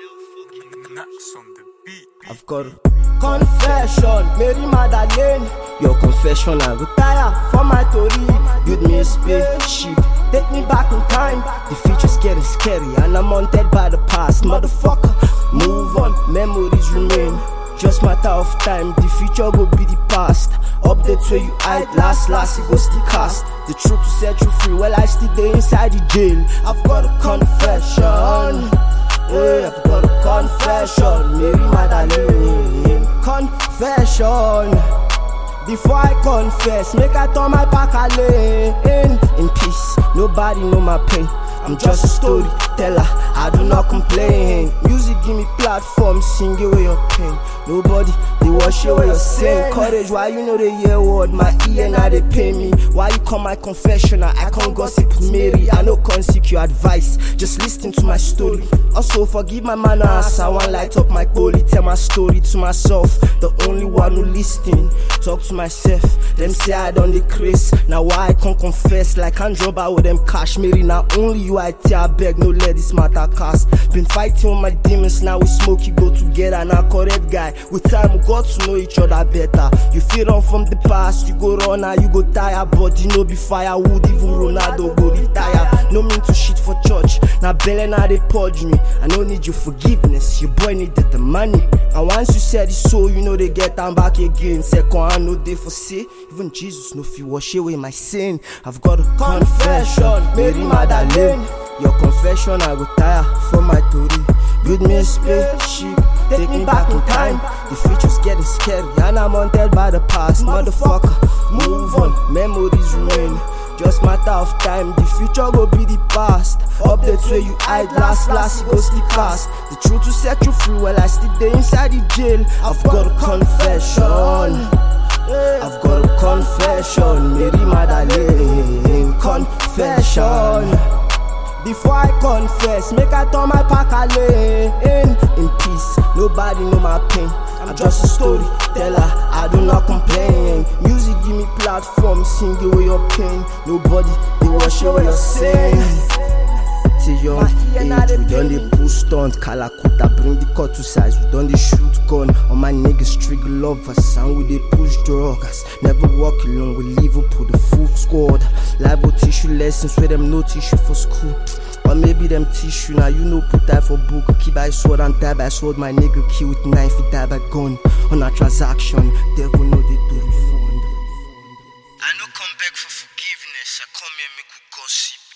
Knacks on the beat. I've got a confession, Mary Magdalene. Your confession, I go tire for my story. Build me a spaceship, take me back in time. The future's getting scary and I'm haunted by the past. Motherfucker, move on, memories remain. Just matter of time, the future will be the past. Updates where you hide, last it goes still cast. The truth to set you free, well I still there inside the jail. I've got a confession. Yeah, I've got a confession, Mary Magdalene. Confession. Before I confess, make I turn my back lane. In peace, nobody know my pain. I'm just a storyteller, I do not complain. Music give me platform, sing away your pain. Nobody, they wash away your sin. Courage, why you know the year word? My ear now they pay me. Why you call my confession? I can't gossip with Mary. I no can't seek your advice, just listen to my story. Also forgive my manners, I want light up my holy. Tell my story to myself, the only one who listen. Talk to myself, them say I done the craze. Now why I can't confess, like can't drop out with them cash. Mary, not only you I tell, I beg, no let this matter cast. Been fighting with my demons, now we smoke, you go together. Now correct guy, with time we got to know each other better. You feel run from the past, you go run now you go tire. But you know be firewood, even Ronaldo go retire. No mean to shit for church, now belly now they purge me. I don't need your forgiveness, your boy needed the money. And once you said it so, you know they get them back again. Second I know they for say, even Jesus know if you wash away my sin. I've got a confession, Mary Magdalene. Your confession I go tire for my story. Build me a spaceship, take me back in time. The future's getting scary and I'm haunted by the past. Motherfucker, move on, memories remain. Just matter of time, the future will be the past. Updates where you hide, last it goes still cast. The truth to set you free, well I still there inside the jail. I've got a confession. I've got a confession, Mary Magdalene. Confession. Before I confess, make I turn my back lane. In peace, nobody know my pain. I'm just a storyteller, I do not complain. Music give me platform, sing away your pain. Nobody, they wash away your sin. Till young age, we done the push stunt. Kalakuta bring the cut to size. We done the shoot gun. All my niggas trick lovers and we they push drugs. Never walk alone, we Liverpool the full squad. Liable tissue lessons where them no tissue for school. Or maybe them tissue now you know put that for book. Keep by sword and die by sword. My nigga kill with knife, he die by gun. On a transaction, devil know they do refund. I no come back for forgiveness. I come here make we gossip.